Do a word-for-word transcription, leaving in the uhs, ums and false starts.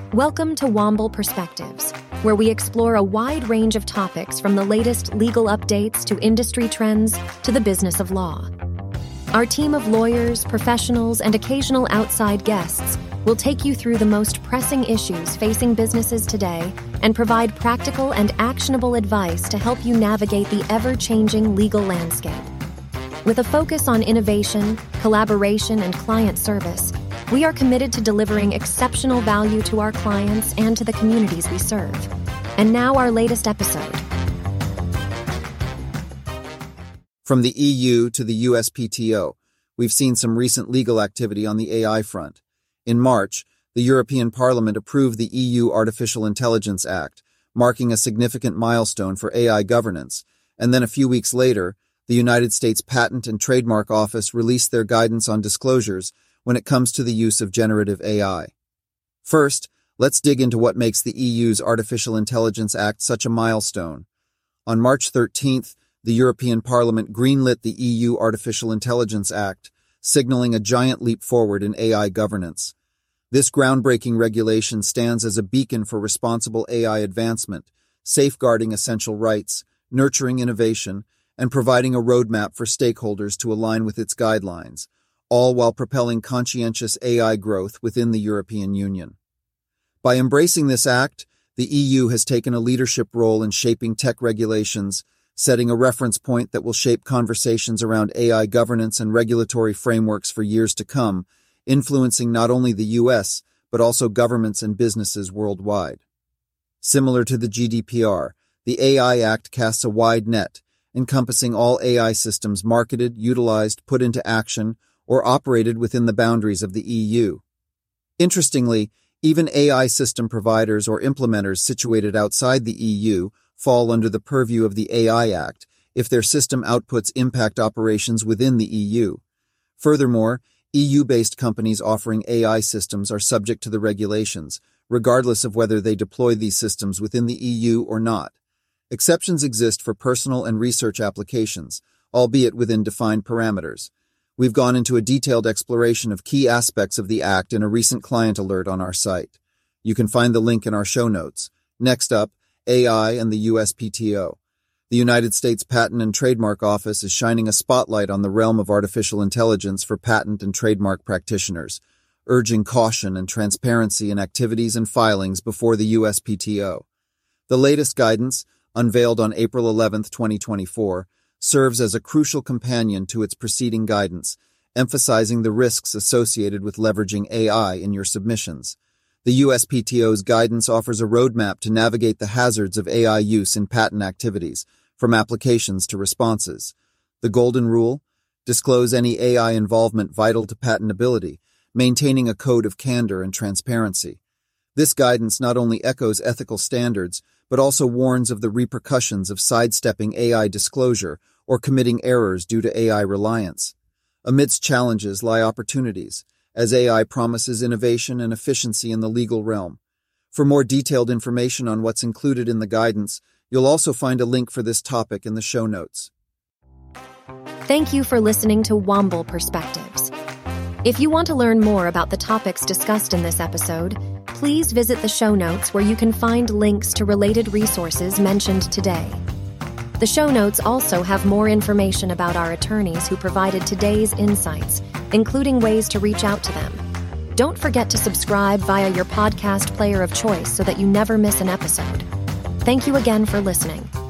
Welcome to Womble Perspectives, where we explore a wide range of topics from the latest legal updates to industry trends to the business of law. Our team of lawyers, professionals, and occasional outside guests will take you through the most pressing issues facing businesses today and provide practical and actionable advice to help you navigate the ever-changing legal landscape. With a focus on innovation, collaboration, and client service, we are committed to delivering exceptional value to our clients and to the communities we serve. And now our latest episode. From the E U to the U S P T O, we've seen some recent legal activity on the A I front. In March, the European Parliament approved the E U Artificial Intelligence Act, marking a significant milestone for A I governance, and then a few weeks later, the United States Patent and Trademark Office released their guidance on disclosures when it comes to the use of generative A I. First, let's dig into what makes the E U's Artificial Intelligence Act such a milestone. On March thirteenth, the European Parliament greenlit the E U Artificial Intelligence Act, signaling a giant leap forward in A I governance. This groundbreaking regulation stands as a beacon for responsible A I advancement, safeguarding essential rights, nurturing innovation, and providing a roadmap for stakeholders to align with its guidelines, all while propelling conscientious A I growth within the European Union. By embracing this act, the E U has taken a leadership role in shaping tech regulations, setting a reference point that will shape conversations around A I governance and regulatory frameworks for years to come, influencing not only the U S, but also governments and businesses worldwide. Similar to the G D P R, the A I Act casts a wide net, encompassing all A I systems marketed, utilized, put into action, or operated within the boundaries of the E U. Interestingly, even A I system providers or implementers situated outside the E U fall under the purview of the A I Act if their system outputs impact operations within the E U. Furthermore, E U-based companies offering A I systems are subject to the regulations, regardless of whether they deploy these systems within the E U or not. Exceptions exist for personal and research applications, albeit within defined parameters. We've gone into a detailed exploration of key aspects of the Act in a recent client alert on our site. You can find the link in our show notes. Next up, A I and the U S P T O. The United States Patent and Trademark Office is shining a spotlight on the realm of artificial intelligence for patent and trademark practitioners, urging caution and transparency in activities and filings before the U S P T O. The latest guidance, unveiled on April eleventh, twenty twenty-four, serves as a crucial companion to its preceding guidance, emphasizing the risks associated with leveraging A I in your submissions. The U S P T O's guidance offers a roadmap to navigate the hazards of A I use in patent activities, from applications to responses. The Golden Rule: disclose any A I involvement vital to patentability, maintaining a code of candor and transparency. This guidance not only echoes ethical standards, but also warns of the repercussions of sidestepping A I disclosure or committing errors due to A I reliance. Amidst challenges lie opportunities, as A I promises innovation and efficiency in the legal realm. For more detailed information on what's included in the guidance, you'll also find a link for this topic in the show notes. Thank you for listening to Womble Perspectives. If you want to learn more about the topics discussed in this episode, please visit the show notes where you can find links to related resources mentioned today. The show notes also have more information about our attorneys who provided today's insights, including ways to reach out to them. Don't forget to subscribe via your podcast player of choice so that you never miss an episode. Thank you again for listening.